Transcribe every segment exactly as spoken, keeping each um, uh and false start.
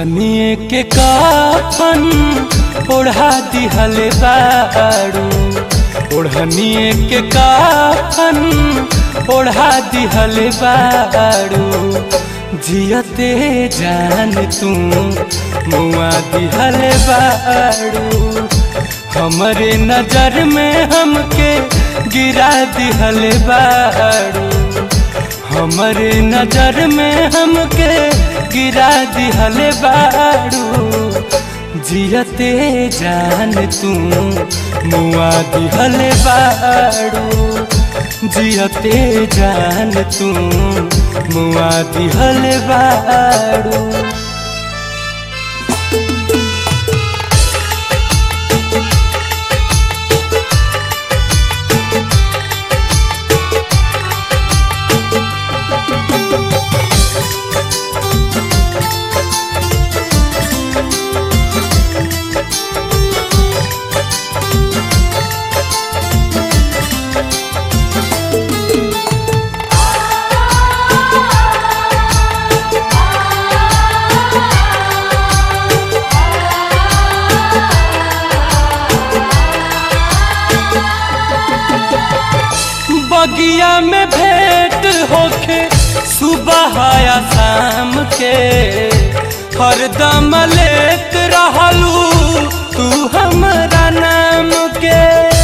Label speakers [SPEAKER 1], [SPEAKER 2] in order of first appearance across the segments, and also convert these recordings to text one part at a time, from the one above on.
[SPEAKER 1] ओढ़निए के काफन ओढ़ा दिहले बारू, ओढ़निए के काफन ओढ़ा दिहले बारू, जियते जान तू मुआ दिहले बारू, हमरे नजर में हमके गिरा दिहले बारू, हमरे नजर में हमके गिरा दिहले बारू, जियते जान तू मुआ दिहले बारू, जियते जान तू मुआ दिहले बारू। बगिया में भेंट होके सुबह या शाम के, हरदम लेत रहलू तू हमरा नाम के,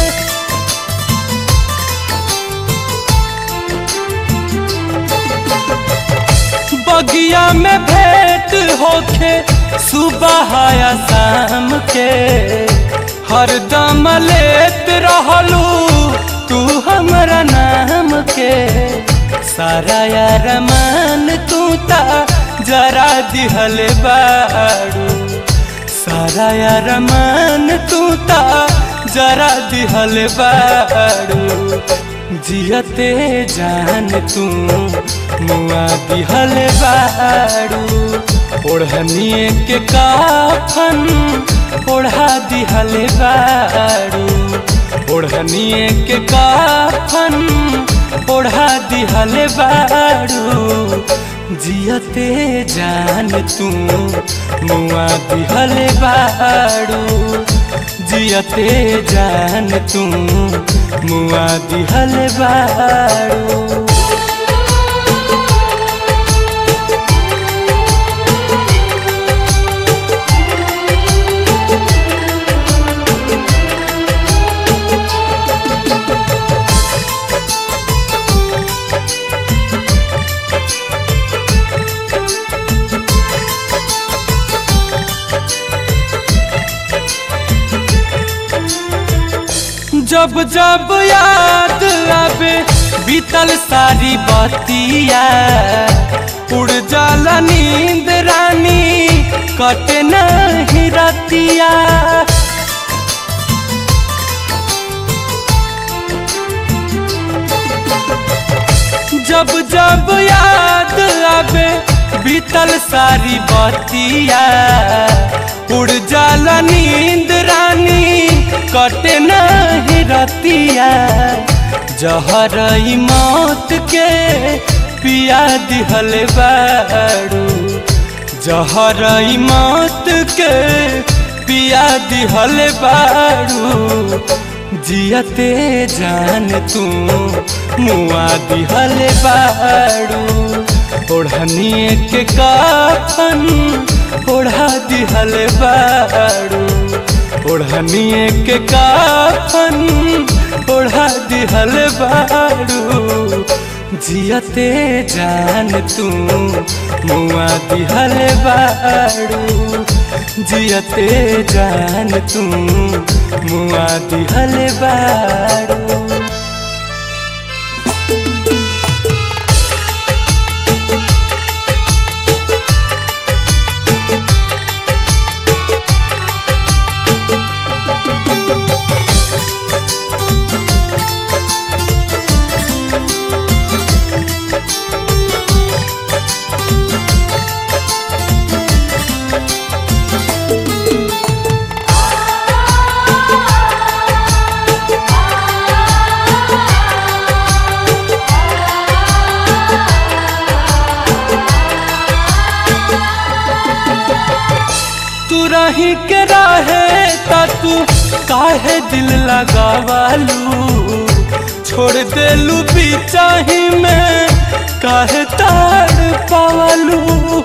[SPEAKER 1] बगिया में भेंट होके सुबह या शाम के, हरदम लेत रहलू तू हमरा नाम के, सारा यार मान तू ता जरा दिहले बारू, सारा यार मान तू ता जरा दिहले बारू, जियते जान तू मुआ दिहले बारू, ओढ़निए के काफन ओढ़ा दिहले बारू, ओढ़निए के काफन ओढ़ा दिहले बारू, जियते जान तू मुआ दिहले बारू, जियते जान तू मुआ दिहले बारू। जब जब याद आवे बीतल सारी बतिया, उड़ जाला नींद रानी कटे नहीं रतिया, जब जब याद आवे बीतल सारी बतिया, उड़ जाला नींद रानी कटे नहीं रतिया, जहर मौत के पिया दिहले बारू, जहर मौत के पिया दिहले बारू, जियते जान तू मुआ दिहले बारू, ओढ़निए के काफन ओढ़ा दिहले बारू, ओढ़निए के काफन ओढ़ा दिहले बारू, जियते जान तू मुआ दिहले बारू, जियते जान तू मुआ दिहले बारू।
[SPEAKER 2] Ah
[SPEAKER 1] काहे दिल लगावालू छोड़ देलू बिचाही में काहे ताड़ पावालू।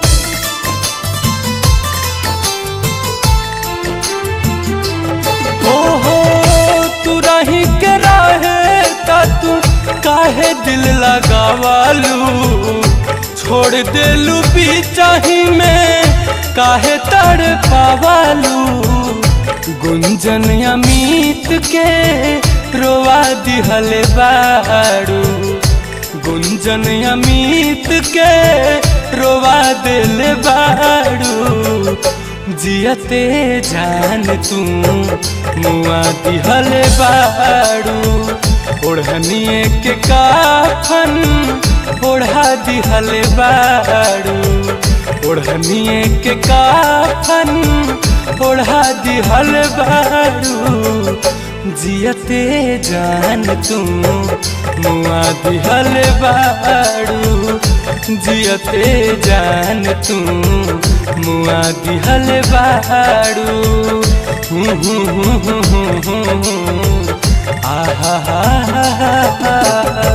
[SPEAKER 1] ओहो तू रही के रहे ता तू काहे दिल लगावालू छोड़ देलू बिचाही में काहे तड़ पावालू। गुंजन अमित के रोवा दिहले बाड़ू गुंजन अमित के रोवा दिल बाड़ू जियते जान तू मुआ दिहले बाड़ू। ओढ़निए के काफन ओढ़ा दिहले बाड़ू ओढ़निए के काफन ओढ़ा दिहल बाड़ू जियते जान तू मुआ दिहल बाड़ू जियते जान तू मुआ दिहल बाड़ू। हूँ हूँ हूँ हूँ हूँ आहा हा हा हा।